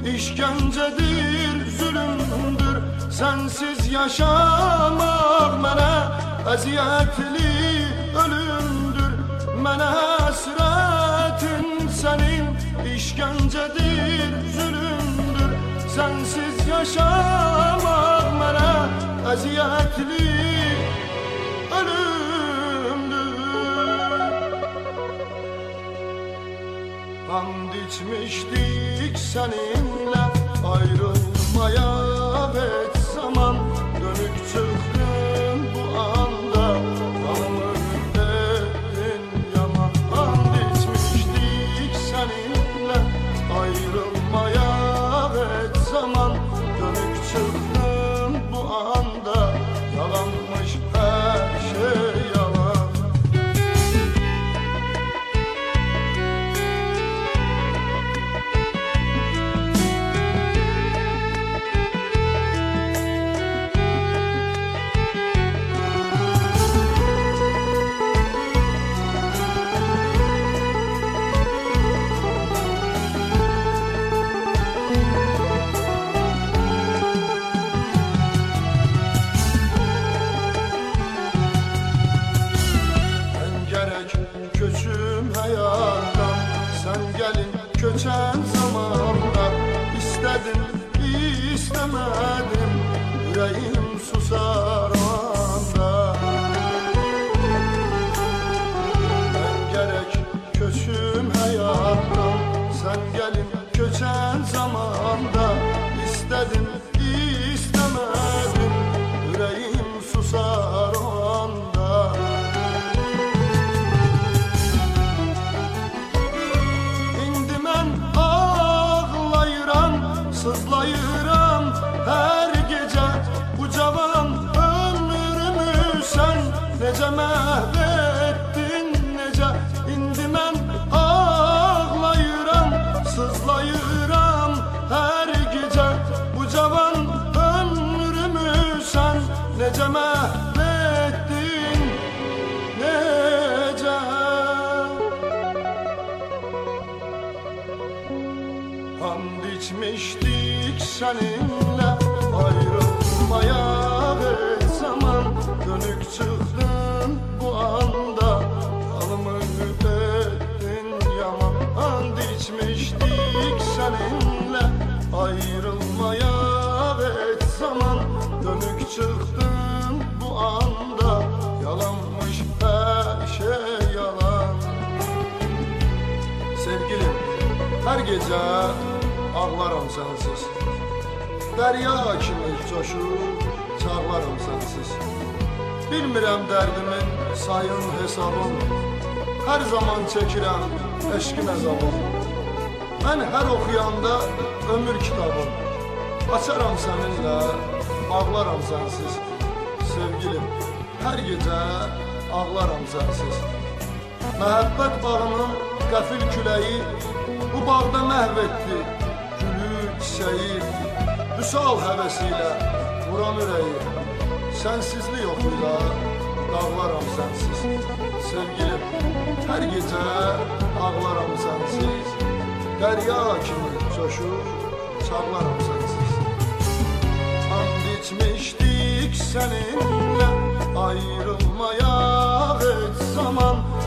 işkencedir, zulümdür. Sensiz yaşamak mənə əziyyətli ölümdür. Mənə həsrətin sənin işkencedir, zulümdür. Sensiz yaşamak mənə əziyyətli ölümdür. And içmiştik seninle ayrılmaya, et zaman dönük çıktın bu anda. Kanımı ettin yaman. And içmiştik seninle ayrılmaya, et zaman dönük çıktın bu anda. Yalanmış her şey yalan. Köçüm hayattan, sen gelin köçen zamanda. İstedim, istemedim, yüreğim susar o anda. Ben gerek köçüm hayattan, sen gelin köçen zamanda. İstedim, istemedim, yüreğim susar o anda. Sızlayıram her gece bu cavan ömrümü sen nece mahvettin nece. İndi mən ağlayıram, sızlayıram her gece bu cavan ömrümü sen nece mahvettin nece. And içmiştik seninle ayrılmaya, et zaman dönük çıktın bu anda. Alımı ettin yaman. And içmiştik seninle ayrılmaya, et zaman dönük çıktın bu anda. Yalanmış her şey yalan. Sevgilim, her gece ağlarım sensiz. Derya kimi coşur, çağlarım sensiz. Bilmirəm dərdimin sayın hesabım, her zaman çəkirəm eşkin əzabım. Mən hər oxuyanda ömür kitabım, açaram səninlə, ağlaram sensiz. Sevgilim, her gece ağlaram sensiz. Məhəbbət bağının qəfil küləyi bu bağda məhv etdi gülü, çiçeği. Vüsal həvəsiyle vuran ürəyi, sensizlik oxuyla dağlaram sensiz. Sevgilim, her gece ağlaram sensiz. Derya kimi coşur, çağlaram sensiz. And içmiştik seninle ayrılmaya, et zaman